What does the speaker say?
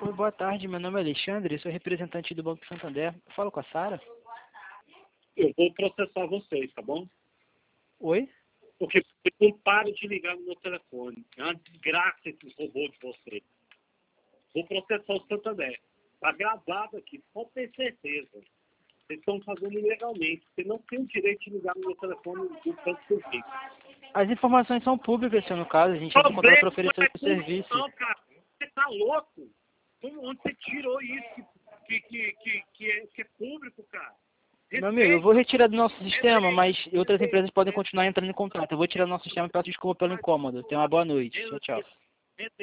Oi, boa tarde, meu nome é Alexandre, sou representante do Banco Santander. Eu falo com a Sara? Eu vou processar vocês, tá bom? Oi? Porque vocês não param de ligar no meu telefone. É uma desgraça esse robô de vocês. Vou processar o Santander. Tá gravado aqui, pode ter certeza. Vocês estão fazendo ilegalmente. Você não tem o direito de ligar no meu telefone do tanto que eu fico. As informações são públicas, no caso, a gente entra em contato para oferecer o serviço. Não, cara. Você tá louco? Onde você tirou isso que é público, cara? Meu amigo, eu vou retirar do nosso sistema, mas outras empresas podem continuar entrando em contato. Eu vou tirar do nosso sistema e peço desculpa pelo incômodo. Tenha uma boa noite. Tchau, tchau.